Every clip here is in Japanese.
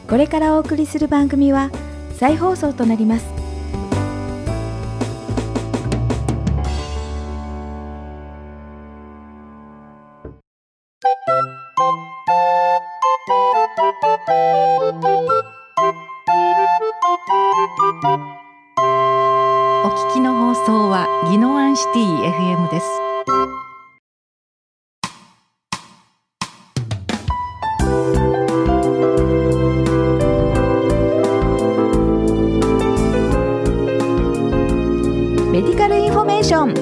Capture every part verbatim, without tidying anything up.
これからお送りする番組は再放送となります。 お聞きの放送は宜野湾シティ エフエム です。 メディカルインフォメーション。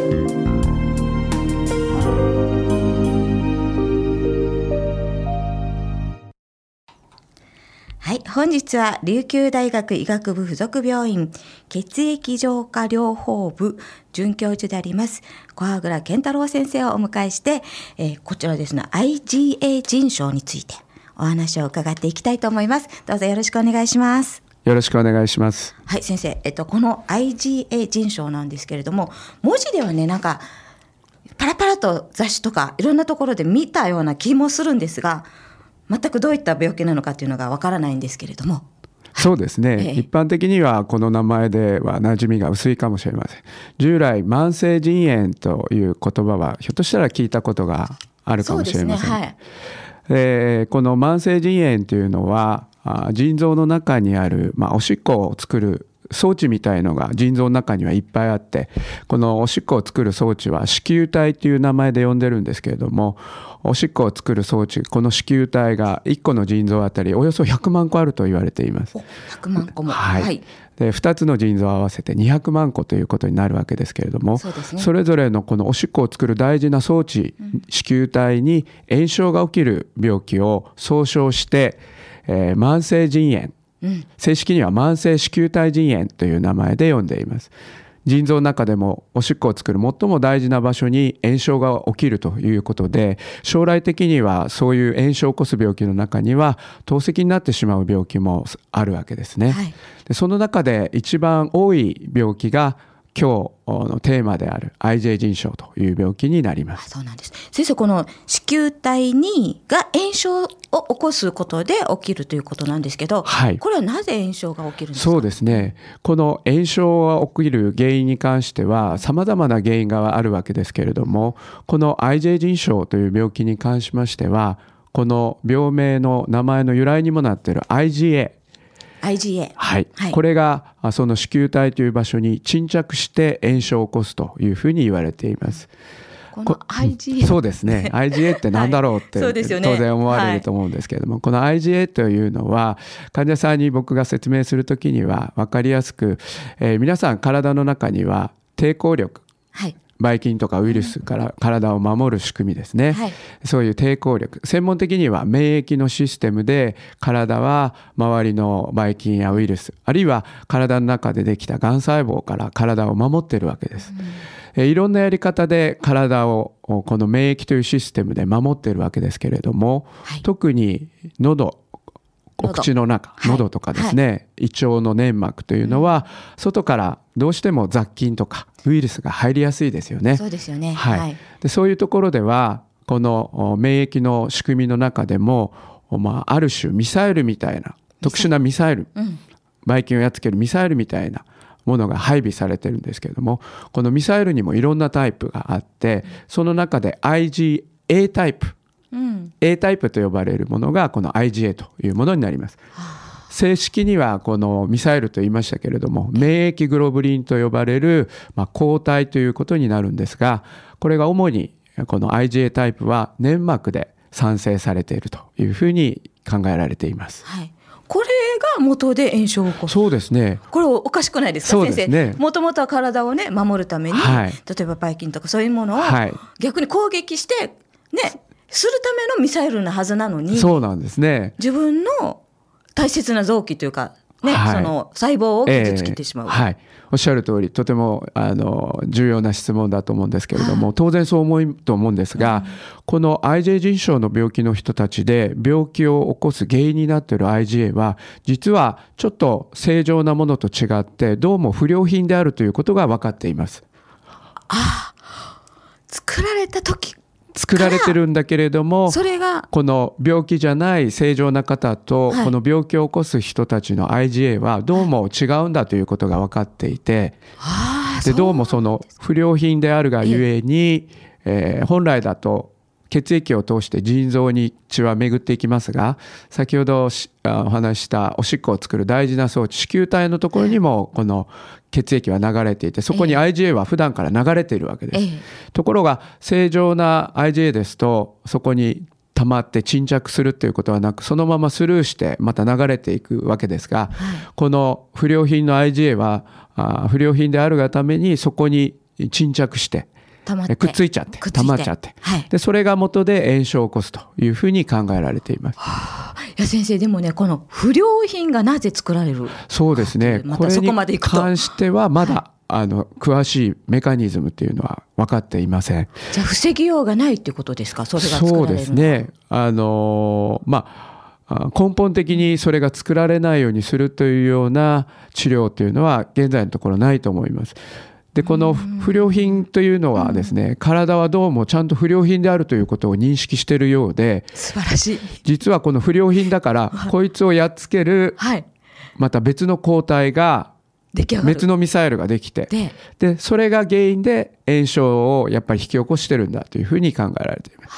はい、本日は琉球大学医学部附属病院血液浄化療法部准教授であります小羽倉健太郎先生をお迎えして、えー、こちらですね アイジーエー 腎症についてお話を伺っていきたいと思います。どうぞよろしくお願いします。 よろしくお願いします。 はい、先生、えっと、この アイジーエー 腎症なんですけれども、文字ではねなんかパラパラと雑誌とかいろんなところで見たような気もするんですが、全くどういった病気なのかというのがわからないんですけれども。 そうですね、 ええ、 一般的にはこの名前では馴染みが薄いかもしれません。従来慢性腎炎という言葉はひょっとしたら聞いたことがあるかもしれません。そうですね、はい。えー、この慢性腎炎というのは腎臓の中にある、まあ、おしっこを作る装置みたいのが腎臓の中にはいっぱいあって、このおしっこを作る装置は子宮体という名前で呼んでるんですけれども、おしっこを作る装置、この子宮体がいっこの腎臓あたりおよそひゃくまんこあると言われています。 ひゃくまんこも、 はいはい、 でふたつの腎臓を合わせてにひゃくまんこということになるわけですけれども、 そうですね、 それぞれのこのおしっこを作る大事な装置、うん、子宮体に炎症が起きる病気を総称して、えー、慢性腎炎、うん、正式には慢性子宮体腎炎という名前で呼んでいます。腎臓の中でもおしっこを作る最も大事な場所に炎症が起きるということで、将来的にはそういう炎症を起こす病気の中には透析になってしまう病気もあるわけですね、はい、でその中で一番多い病気が今日のテーマである アイジェー 腎症という病気になります。 あ、そうなんです。先生、この子宮体にが炎症を起こすことで起きるということなんですけど、はい、これはなぜ炎症が起きるんですか？ そうですね、この炎症が起きる原因に関しては様々な原因があるわけですけれども、この アイジェー 腎症という病気に関しましては、この病名の名前の由来にもなっている アイジーエーアイジーエー、 はいはい、これがその子宮体という場所に沈着して炎症を起こすというふうに言われています。 この アイジーエーそうですねアイジーエー って何だろうって、はい、当然思われると思うんですけれども、はい、この アイジーエー というのは患者さんに僕が説明するときには分かりやすく、えー、皆さん体の中には抵抗力、はい、ばい菌とかウイルスから体を守る仕組みですね、はい、そういう抵抗力、専門的には免疫のシステムで体は周りのばい菌やウイルス、あるいは体の中でできたがん細胞から体を守っているわけです、うん、いろんなやり方で体をこの免疫というシステムで守っているわけですけれども、はい、特に喉、お口の中、喉とかですね、はい、胃腸の粘膜というのは、うん、外からどうしても雑菌とかウイルスが入りやすいですよね。 そうですよね、 はいはい、でそういうところではこの免疫の仕組みの中でも、まあ、ある種ミサイルみたいな特殊なミサイル、うん、ばい菌をやっつけるミサイルみたいなものが配備されてるんですけれども、このミサイルにもいろんなタイプがあって、その中で アイジーエー タイプ、うん、A タイプと呼ばれるものがこの アイジーエー というものになります。正式にはこのミサイルと言いましたけれども、免疫グロブリンと呼ばれる、まあ、抗体ということになるんですが、これが主にこの アイジーエー タイプは粘膜で産生されているというふうに考えられています、はい、 これが元で炎症を起こす。 そうですね、 これおかしくないですか？そうですね、先生、もともとは体をね守るために、はい、例えばばい菌とかそういうものを逆に攻撃してねするためのミサイルなはずなのに、 そうなんですね、 自分の大切な臓器というか、ね、はい、その細胞を傷つけてしまう、 えーはい、おっしゃる通り、とてもあの重要な質問だと思うんですけれども、はい、当然そう思うと思うんですが、うん、この アイジェー 腎症の病気の人たちで病気を起こす原因になっている アイジーエー は実はちょっと正常なものと違ってどうも不良品であるということが分かっています。 ああ、作られた時作られてるんだけれども、 それがこの病気じゃない正常な方と、 はい、 この病気を起こす人たちの アイジーエー はどうも違うんだということが分かっていて、 はい、 でどうもその不良品であるがゆえに、えー、本来だと血液を通して腎臓に血は巡っていきますが、先ほどお話ししたおしっこを作る大事な装置、子宮体のところにもこの血液は流れていて、そこに アイジーエー は普段から流れているわけです、ええ、ところが正常な アイジーエー ですと、そこに溜まって沈着するということはなく、そのままスルーしてまた流れていくわけですが、はい、この不良品の アイジーエー はあ不良品であるがためにそこに沈着してくっついちゃって溜まっちゃって、はい、でそれが元で炎症を起こすというふうに考えられています。 はあ、いや先生、でもね、この不良品がなぜ作られる、 そうですね、 またそこまでいくと、 これに関してはまだ、はい、あの詳しいメカニズムというのは分かっていません。 じゃあ防ぎようがないということですか、それが作られるのは。 そうですね、あのまあ根本的にそれが作られないようにするというような治療というのは現在のところないと思います。でこの不良品というのはですね、うん、体はどうもちゃんと不良品であるということを認識しているようで、 素晴らしい。 実はこの不良品だからこいつをやっつける、はい、また別の抗体が別のミサイルができて、ででそれが原因で炎症をやっぱり引き起こしてるんだというふうに考えられています。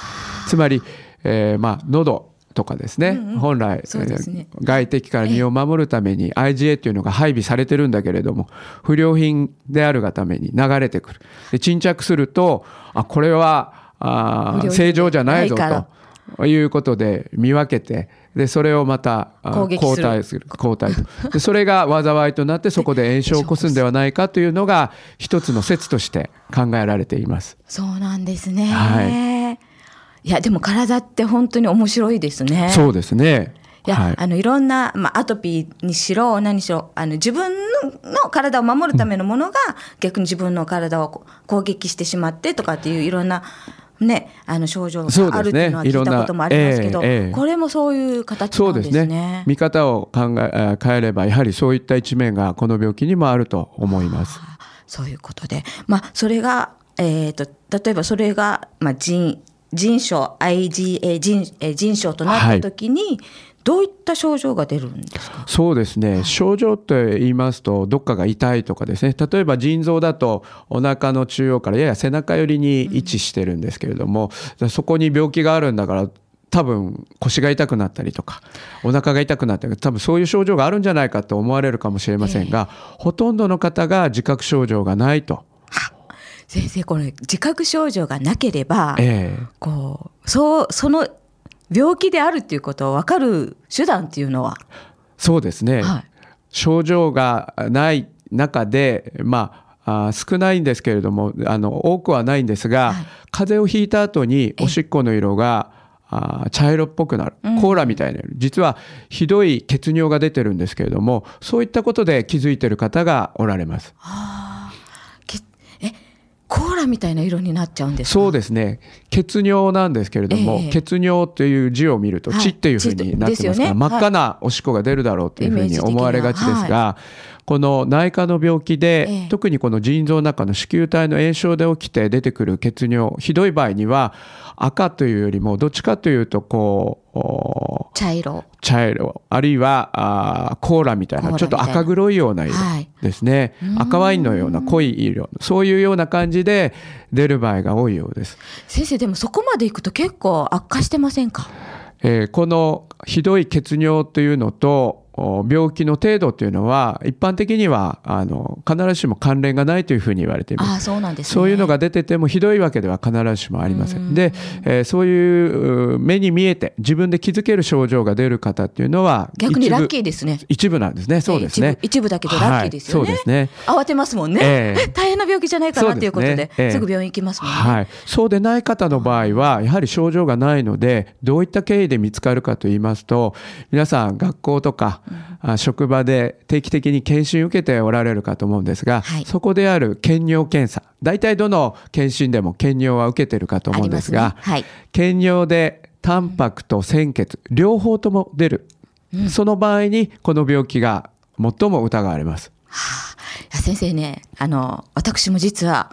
つまり、えー、まあ喉とかですね、うんうん、本来、ね、外敵から身を守るために アイジーエー というのが配備されてるんだけれども、不良品であるがために流れてくる。で沈着すると、あこれはあ正常じゃないぞということで見分けて、でそれをまた抗体する抗体とでそれが災いとなってそこで炎症を起こすんではないかというのが一つの説として考えられています。 そうなんですね、はい、いやでも体って本当に面白いですね。 そうですね。 いや、はい、あのいろんな、まあ、アトピーにしろ何しろ、あの自分の体を守るためのものが、うん、逆に自分の体を攻撃してしまってとかっていういろんな、ね、あの症状があるっていうのは聞いたこともありますけど、ねえーえー、これもそういう形なんですね。そうですね。 見方を考え変えればやはりそういった一面がこの病気にもあると思います。 そういうことで、まあ、それが、えーと、例えばそれが、まあ、腎腎症 アイジーエー 腎、えー、腎症となった時に、はい、どういった症状が出るんですか？ そうですね、症状と言いますとどっかが痛いとかですね、例えば腎臓だとお腹の中央からやや背中寄りに位置してるんですけれども、うん、そこに病気があるんだから多分腰が痛くなったりとかお腹が痛くなったり、多分そういう症状があるんじゃないかと思われるかもしれませんが、えー、ほとんどの方が自覚症状がないと。 先生、これ自覚症状がなければ、えー、こうそうその病気であるっていうことを分かる手段っていうのは？ そうですね、はい、症状がない中で、まあ、あ少ないんですけれども、あの多くはないんですが、はい、風邪をひいた後におしっこの色があ茶色っぽくなる、コーラみたいな、実はひどい血尿が出てるんですけれども、そういったことで気づいている方がおられます。 はあ、えコーラみたいな色になっちゃうんですか？ そうですね、血尿なんですけれども、えー、血尿という字を見ると血っていうふうになってますから、はい、真っ赤なおしっこが出るだろうというふうに思われがちですが、はい、この内科の病気で、えー、特にこの腎臓の中の子宮体の炎症で起きて出てくる血尿、ひどい場合には赤というよりもどっちかというとこう茶色茶色あるいはあコーラみたいなちょっと赤黒いような色ですね、はい、赤ワインのような濃い色、そういうような感じで出る場合が多いようです。 先生、でもそこまでいくと結構悪化してませんか？ えー、このひどい血尿というのと病気の程度というのは一般的にはあの必ずしも関連がないというふうに言われています。 あ、そうなんですね。 そういうのが出ててもひどいわけでは必ずしもありません。で、えー、そういう目に見えて自分で気づける症状が出る方っていうのは逆にラッキーですね。 一部なんですね。そうですね。 一部、一部だけどラッキーですよね。はい、そうですね。慌てますもんね、えー、大変な病気じゃないかなということで、えー、すぐ病院行きますもんね。 はい、そうでない方の場合はやはり症状がないので、どういった経緯で見つかるかといいますと、皆さん学校とか、うん、職場で定期的に検診受けておられるかと思うんですが、はい、そこである検尿検査、大体どの検診でも検尿は受けてるかと思うんですが、ね、はい、検尿でタンパクと鮮血両方とも出る、うん、その場合にこの病気が最も疑われます。 はあ、先生ね、あの私も実は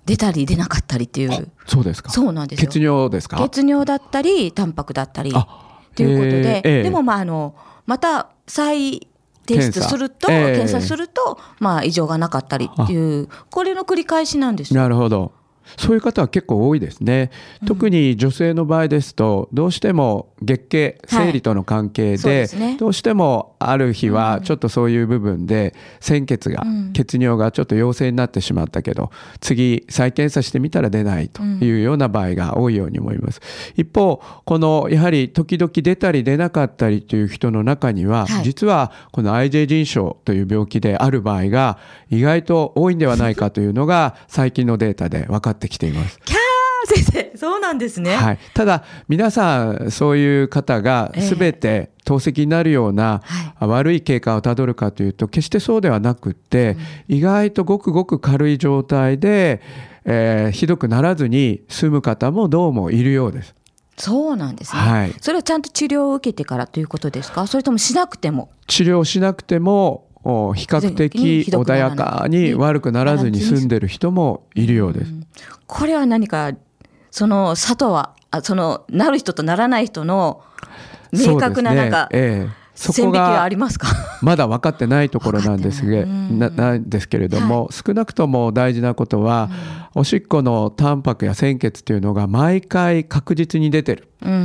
出たり出なかったりっていう。 そうですか。 そうなんですよ。 血尿ですか。 血尿だったりタンパクだったりということで、えーえー、でもまああのまた再提出すると、検査、えー、検査すると、まあ、異常がなかったりっていうこれの繰り返しなんですよ。 なるほど。そういう方は結構多いですね。特に女性の場合ですと、どうしても月経生理との関係で、どうしてもある日はちょっとそういう部分で鮮血が、血尿がちょっと陽性になってしまったけど、次再検査してみたら出ないというような場合が多いように思います。一方、このやはり時々出たり出なかったりという人の中には、実はこの アイジェー 腎症という病気である場合が意外と多いんではないかというのが最近のデータで分かってきています。 キャー先生、そうなんですね。 はい、ただ皆さんそういう方が全て透析になるような悪い経過をたどるかというと決してそうではなくって、意外とごくごく軽い状態で、えー、ひどくならずに済む方もどうもいるようです。 そうなんですね、 はい、 それはちゃんと治療を受けてからということですか。それともしなくても。 治療しなくても比較的穏やかに悪くならずに済んでる人もいるようです。うん、 これは何かその差とはそのなる人とならない人の明確ななんか、ええ、線引きはありますか。 まだ分かってないところなんですが、ななんですけれども、はい、少なくとも大事なことは、うん、おしっこのタンパクや鮮血というのが毎回確実に出てる、うん、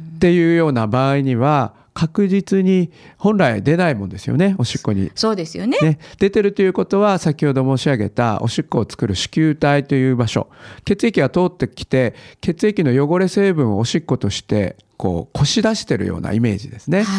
っていうような場合には確実に本来出ないもんですよね、おしっこに。 そうですよね。 ね、出てるということは先ほど申し上げたおしっこを作る糸球体という場所、血液が通ってきて血液の汚れ成分をおしっことしてこうこし出してるようなイメージですね。はい、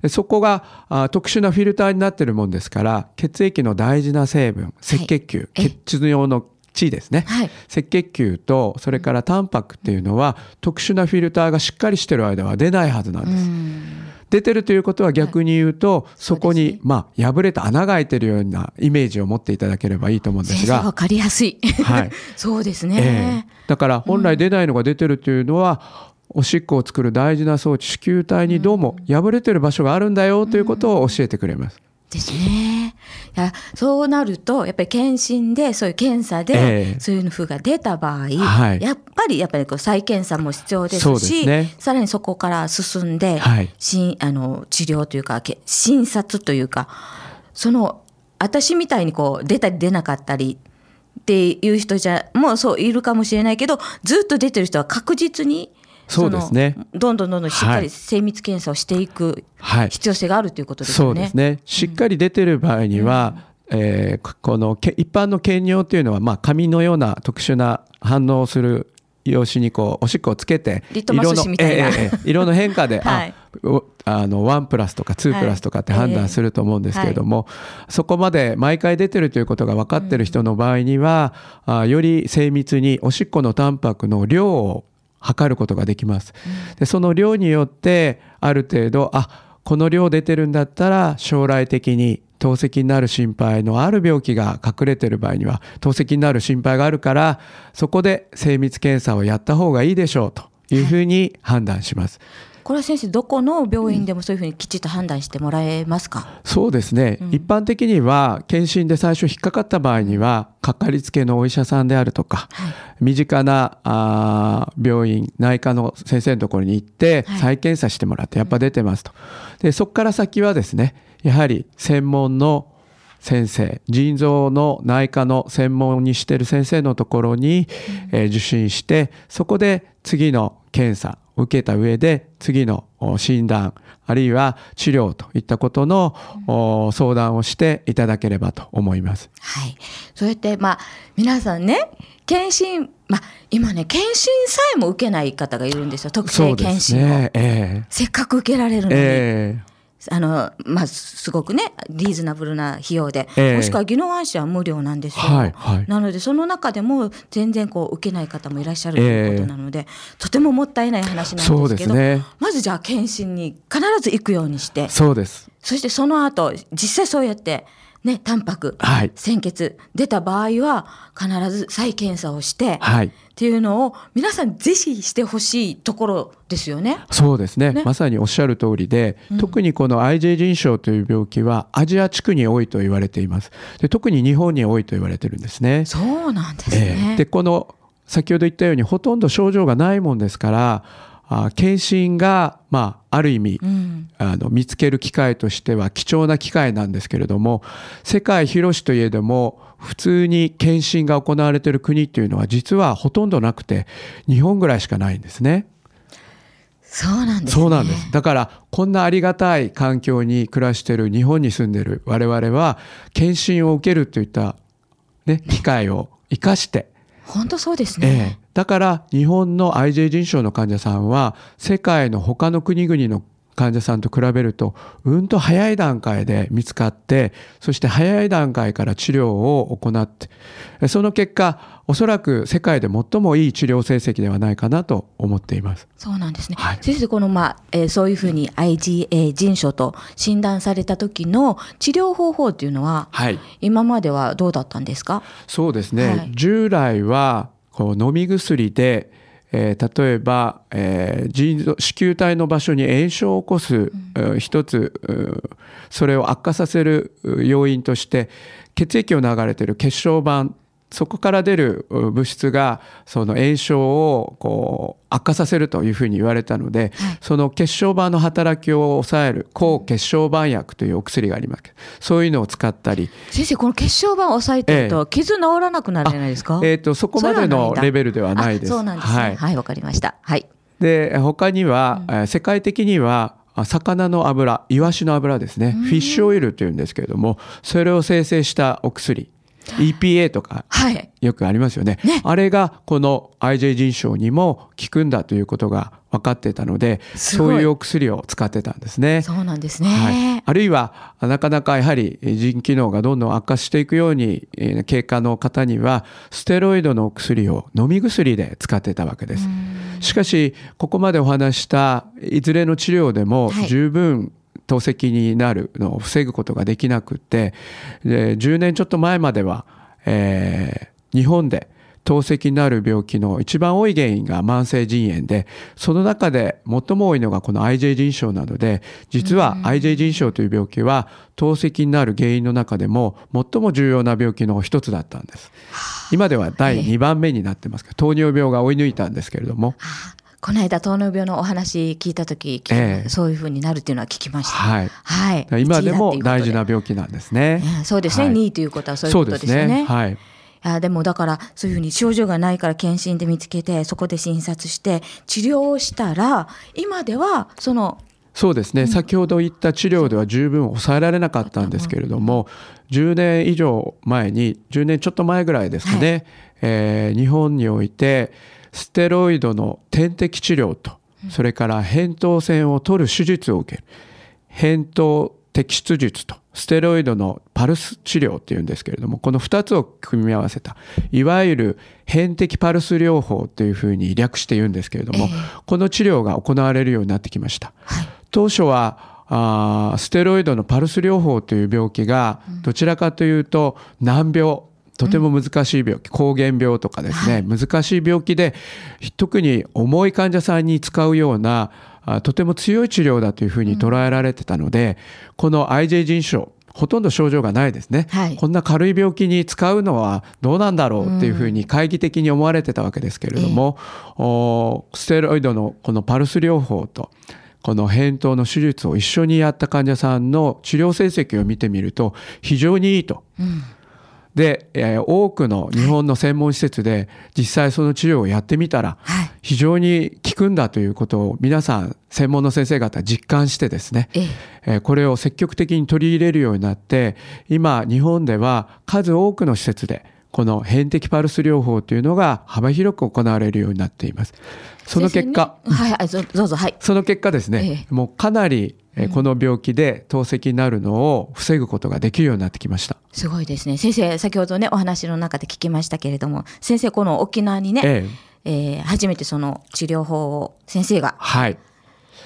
そこがあ特殊なフィルターになってるもんですから、血液の大事な成分、赤血球、はい、血尿の血ですね、はい、赤血球とそれからタンパクっていうのは特殊なフィルターがしっかりしてる間は出ないはずなんです。うん、出てるということは逆に言うと、はい、そこに、ね、まあ、破れた穴が開いてるようなイメージを持っていただければいいと思うんですが、 分かりやすい、はい、そうですね、 えー、だから本来出ないのが出てるというのは、うん、おしっこを作る大事な装置糸球体にどうも破れてる場所があるんだよということを教えてくれます。 ですね。いや、そうなるとやっぱり検診でそういう検査でそういう風が出た場合、えーはい、やっぱりやっぱりこう再検査も必要ですし、そうですね、さらにそこから進んで、はい、しあの治療というか診察というか、その私みたいにこう出たり出なかったりっていう人じゃもうそういるかもしれないけど、ずっと出てる人は確実にそうですね、 どんどんどんどんしっかり精密検査をしていく必要性があるということですよね。 はい、そうですね。しっかり出てる場合には、うんえー、この一般の検尿というのは、まあ、紙のような特殊な反応をする用紙にこうおしっこをつけてリトマス紙みたいな、 えー、色の変化で、はい、ああのワンプラスとかツープラスとかって判断すると思うんですけれども、はいえー、そこまで毎回出てるということが分かってる人の場合には、うん、あより精密におしっこのタンパクの量を測ることができます。でその量によってある程度、あこの量出てるんだったら将来的に透析になる心配のある病気が隠れてる場合には透析になる心配があるから、そこで精密検査をやった方がいいでしょうというふうに判断します。はい、 これは先生どこの病院でもそういうふうにきちっと判断してもらえますか。 うん、そうですね、うん、一般的には検診で最初引っかかった場合にはかかりつけのお医者さんであるとか、はい、身近なあ病院内科の先生のところに行って再検査してもらってやっぱ出てますと。でそこから先はですね、やはり専門の先生、腎臓の内科の専門にしている先生のところに、うんえー、受診して、そこで次の検査を受けた上で次の診断あるいは治療といったことの、うん、相談をしていただければと思います。 はい、そうやってまあ皆さんね、検診、まあ、今ね検診さえも受けない方がいるんですよ。特定検診を、ねえー、せっかく受けられるのに、えーあのまあ、すごくねリーズナブルな費用で、えー、もしくは宜野湾市は無料なんですよ。はいはい、なのでその中でも全然こう受けない方もいらっしゃるということなので、えー、とてももったいない話なんですけど、そうですね、まずじゃあ検診に必ず行くようにして、 そうです。 そしてその後実際そうやってね、タンパク、はい、鮮血出た場合は必ず再検査をして、はい、っていうのを皆さんぜひしてほしいところですよね。 そうです ね, ねまさにおっしゃる通りで、うん、特にこの アイジェイ 腎症という病気はアジア地区に多いと言われています。で特に日本に多いと言われてるんですね。 そうなんですね、 えー、でこの先ほど言ったようにほとんど症状がないもんですからあ検診が、まあ、ある意味、うん、あの見つける機会としては貴重な機会なんですけれども、世界広しといえども普通に検診が行われている国っていうのは実はほとんどなくて日本ぐらいしかないんですね。 そうなんですね。 そうなんです。だからこんなありがたい環境に暮らしている日本に住んでいる我々は検診を受けるといった、ね、機会を生かして本当そうですね、 ええ、だから日本の アイジェイ 腎症の患者さんは世界の他の国々の患者さんと比べるとうんと早い段階で見つかって、そして早い段階から治療を行って、その結果おそらく世界で最もいい治療成績ではないかなと思っています。 そうなんですね、はい、先生この、まあえー、そういうふうに アイジェイ 腎症と診断された時の治療方法っていうのは、はい、今まではどうだったんですか？ そうですね、はい、従来はこう飲み薬でえー、例えば、えー、腎臓子宮体の場所に炎症を起こす、うん、一つそれを悪化させる要因として血液を流れている血小板、そこから出る物質がその炎症をこう悪化させるというふうに言われたので、はい、その血小板の働きを抑える抗血小板薬というお薬があります。そういうのを使ったり。 先生この血小板を抑えてると、えー、傷治らなくなるじゃないですか？ えー、とそこまでのレベルではないです。 そうなんですね。はい、はい、わかりました。はい。 で他には、うん、世界的には魚の油、イワシの油ですね、フィッシュオイルというんですけれども、それを生成したお薬イーピーエー とかよくありますよね、はいね、あれがこの アイジェイ 腎症にも効くんだということが分かってたので、そういうお薬を使ってたんですね。 そうなんですね、 はい、あるいはなかなかやはり腎機能がどんどん悪化していくように経過の方にはステロイドの薬を飲み薬で使ってたわけです。しかしここまでお話したいずれの治療でも十分、はい透析になるのを防ぐことができなくて、でじゅうねんちょっと前までは、えー、日本で透析になる病気の一番多い原因が慢性腎炎で、その中で最も多いのがこの アイジェイ 腎症なので、実は アイジェイ 腎症という病気は透析になる原因の中でも最も重要な病気の一つだったんです。今ではだいにばんめになってますけど、糖尿病が追い抜いたんですけれども、 この間糖尿病のお話聞いたとき、えー、そういうふうになるっていうのは聞きました。はいはい、 今でも大事な病気なんですね。 えー、そうですね、はい、にいということはそういうことですよね。そうですね、はい、あでもだからそういうふうに症状がないから検診で見つけてそこで診察して治療をしたら、今ではそのそうですね、うん、先ほど言った治療では十分抑えられなかったんですけれども、じゅうねん以上前にじゅうねんちょっと前ぐらいですかね、はいえー、日本においてステロイドの点滴治療と、それから扁桃腺を取る手術を受ける扁桃摘出術とステロイドのパルス治療っていうんですけれども、このふたつを組み合わせたいわゆる扁適パルス療法というふうに略して言うんですけれども、えー、この治療が行われるようになってきました。はい、当初はあステロイドのパルス療法という病気がどちらかというと難病、とても難しい病気、膠原病とかですね、難しい病気で特に重い患者さんに使うようなとても強い治療だというふうに捉えられてたので、この アイジェイ 腎症ほとんど症状がないですね、はい、こんな軽い病気に使うのはどうなんだろうっていうふうに懐疑的に思われてたわけですけれども、うん、ステロイドのこのパルス療法とこの扁桃の手術を一緒にやった患者さんの治療成績を見てみると非常にいいと、うんで、えー、多くの日本の専門施設で実際その治療をやってみたら非常に効くんだということを皆さん専門の先生方実感してですね、えー、これを積極的に取り入れるようになって、今日本では数多くの施設でこの扁適パルス療法というのが幅広く行われるようになっています。その結果、 ねはいはい、どうぞ、はい、 その結果ですね、ええ、もうかなりこの病気で透析になるのを防ぐことができるようになってきました。 すごいですね。先生、先ほどねお話の中で聞きましたけれども、先生この沖縄にね、えええー、初めてその治療法を先生が、 はい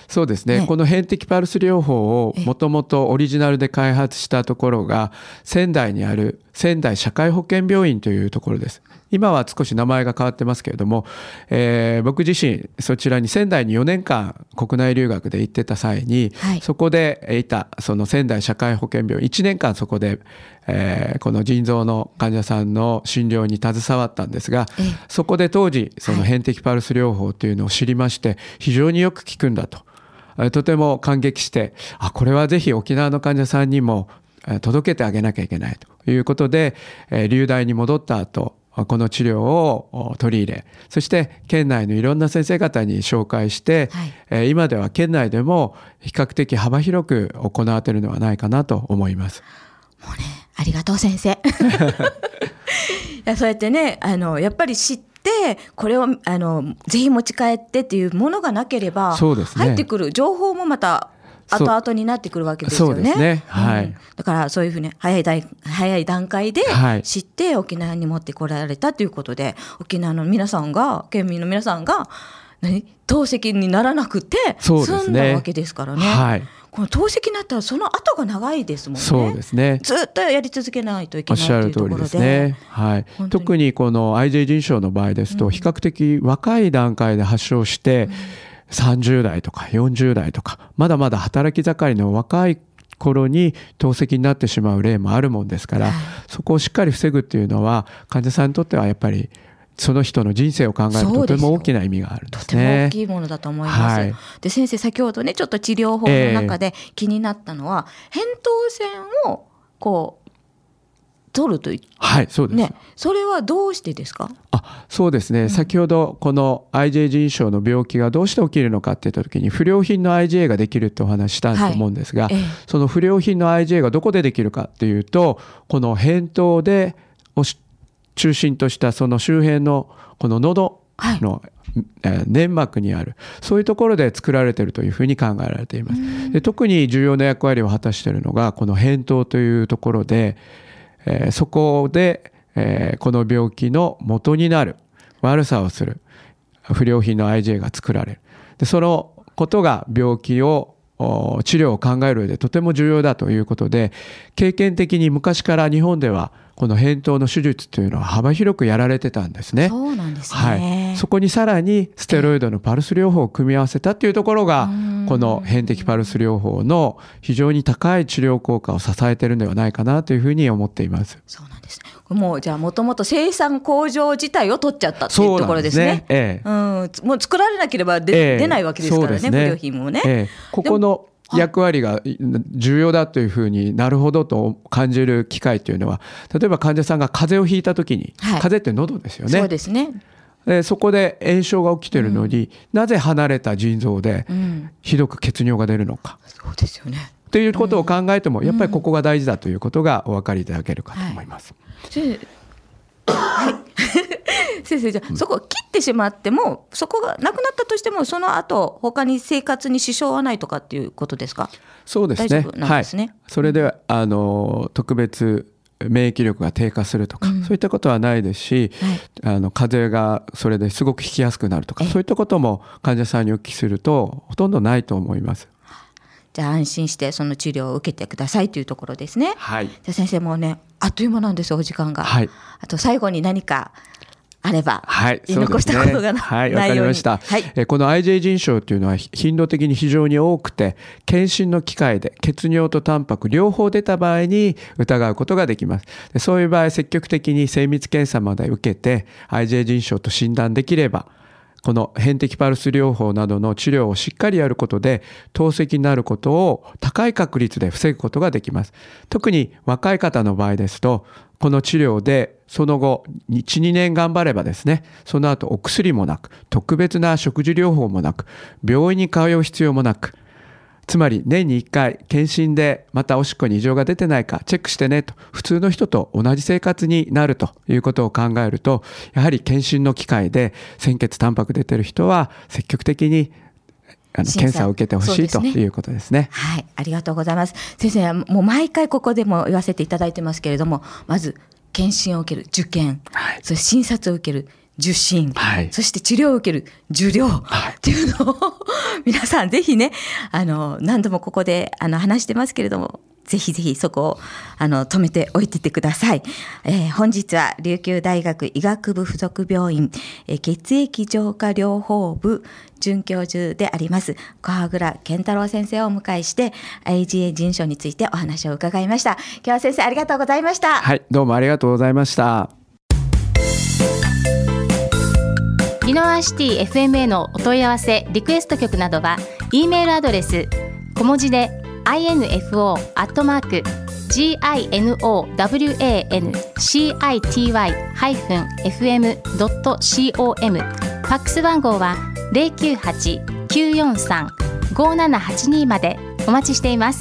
そうですね、 ねこの偏滴パルス療法をもともとオリジナルで開発したところが仙台にある仙台社会保険病院というところです。今は少し名前が変わってますけれども、えー、僕自身そちらに仙台によねんかん国内留学で行ってた際に、 はい、 そこでいたその仙台社会保険病院いちねんかんそこで、えー、この腎臓の患者さんの診療に携わったんですが、 ええ、 そこで当時その偏滴パルス療法というのを知りまして、非常によく効くんだと、とても感激して、あ、これはぜひ沖縄の患者さんにも届けてあげなきゃいけないということで、留大に戻った後この治療を取り入れ、そして県内のいろんな先生方に紹介して、はい、今では県内でも比較的幅広く行われているのではないかなと思います。 もうね、ありがとう先生いや、そうやってね、あのやっぱり知ってこれをあのぜひ持ち帰ってっていうものがなければ、 そうですね、 入ってくる情報もまた後々になってくるわけですよね。 そうですね、はい、うん、 だからそういうふうに早いだい早い段階で知って沖縄に持ってこられたということで、はい、沖縄の皆さんが県民の皆さんが何透析にならなくて済んだわけですからね。はい、この透析になったらその後が長いですもんね。 そうですね、 ずっとやり続けないといけないというところで、おっしゃる通りですね。 はい、特にこの アイジェー 腎症の場合ですと、比較的若い段階で発症して、うん、さんじゅうだいとかよんじゅうだいとかまだまだ働き盛りの若い頃に透析になってしまう例もあるもんですから、はい、そこをしっかり防ぐっていうのは患者さんにとってはやっぱりその人の人生を考えるととても大きな意味があるんですね。 とても大きいものだと思います、はい、で先生、先ほどねちょっと治療法の中で気になったのは、えー、扁桃腺をこう取るという、 はい、そうです、 ね、それはどうしてですか？ あ、そうですね、うん、先ほどこの アイジェー 腎症の病気がどうして起きるのかっていった時に不良品の アイジェー ができるってお話したと思うんですが、はい、ええ、その不良品の アイジェー がどこでできるかっていうと、この扁桃で中心としたその周辺のこの喉の、はい、粘膜にあるそういうところで作られているというふうに考えられています。で、特に重要な役割を果たしているのがこの扁桃というところで、えー、そこで、えー、この病気の元になる悪さをする不良品の アイジェー が作られる。で、そのことが病気を治療を考える上でとても重要だということで、経験的に昔から日本ではこの扁桃の手術というのは幅広くやられてたんですね。 そうなんですね、 はい、そこにさらにステロイドのパルス療法を組み合わせたというところが、この偏滴パルス療法の非常に高い治療効果を支えているのではないかなというふうに思っています。 そうなんですね。もうじゃあもともと生産工場自体を取っちゃったっていうところですね。 そうなんですね、ええ、うん、 もう作られなければ 出,、ええ、出ないわけですからね、不良品もね、ええ、 ここの役割が重要だというふうになるほどと感じる機会というのは、例えば患者さんが風邪をひいた時に、はい、風邪って喉ですよね。 そうですね。 で、そこで炎症が起きているのに、うん、なぜ離れた腎臓でひどく血尿が出るのか、 うん、そうですよねということを考えても、うん、やっぱりここが大事だということがお分かりいただけるかと思います。 はい、先生、じゃあそこを切ってしまっても、そこがなくなったとしてもその後他に生活に支障はないとかっていうことですか？ そうですね、大丈夫なんですね、はい、それであの特別免疫力が低下するとか、うん、そういったことはないですし、はい、あの風邪がそれですごくひきやすくなるとか、そういったことも患者さんにお聞きするとほとんどないと思います。 じゃあ安心してその治療を受けてくださいというところですね。 はい、 じゃあ先生、もうねあっという間なんですよ、お時間が。はい、あと最後に何かあれば、はい、言い残したことがな、 はい、わかりました、はい、えこの アイジェー 腎症というのは頻度的に非常に多くて、検診の機会で血尿とタンパク両方出た場合に疑うことができます。で、そういう場合積極的に精密検査まで受けて アイジェー 腎症と診断できれば、この偏滴パルス療法などの治療をしっかりやることで透析になることを高い確率で防ぐことができます。特に若い方の場合ですと、この治療でその後 いちにねん頑張ればですね、その後お薬もなく、特別な食事療法もなく、病院に通う必要もなく、つまり年にいっかい検診でまたおしっこに異常が出てないかチェックしてねと、普通の人と同じ生活になるということを考えると、やはり検診の機会で鮮血タンパク出てる人は積極的にあの検査を受けてほしい、ね、ということですね。 はい、ありがとうございます。先生、もう毎回ここでも言わせていただいてますけれども、まず検診を受ける、受験、はい、そして診察を受ける、 受診、 はい、 そして治療を受ける受領っていうのを、はい、皆さんぜひね、あの何度もここであの話してますけれども、ぜひぜひそこをあの止めておいててください。えー、本日は琉球大学医学部附属病院、えー、血液浄化療法部准教授であります小羽倉健太郎先生をお迎えして アイジーエー 腎症についてお話を伺いました。今日は先生ありがとうございました。 はい、どうもありがとうございました。 宜野湾シティ エフエム へのお問い合わせリクエスト曲などは E メールアドレス小文字でアイエヌエフオー アットマーク ジーアイエヌオーダブリューエーエヌシーアイティーワイ ハイフン エフエム ドット コム ファックス番号は ゼロきゅうはち きゅうよんさん ごななはちに までお待ちしています。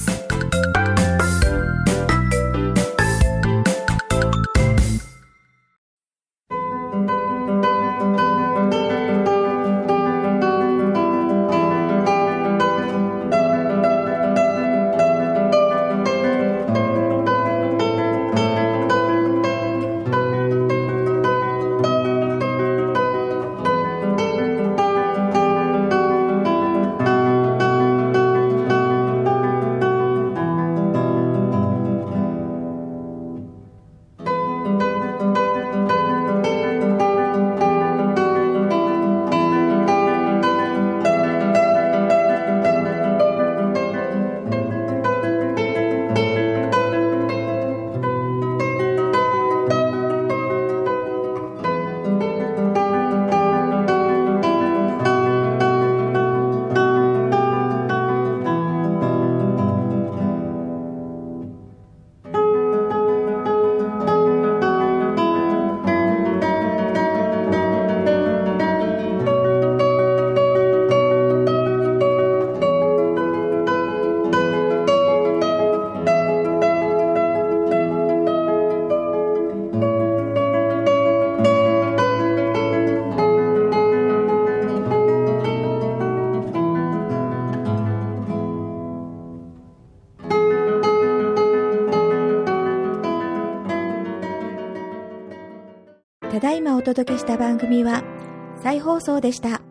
ただいまお届けした番組は再放送でした。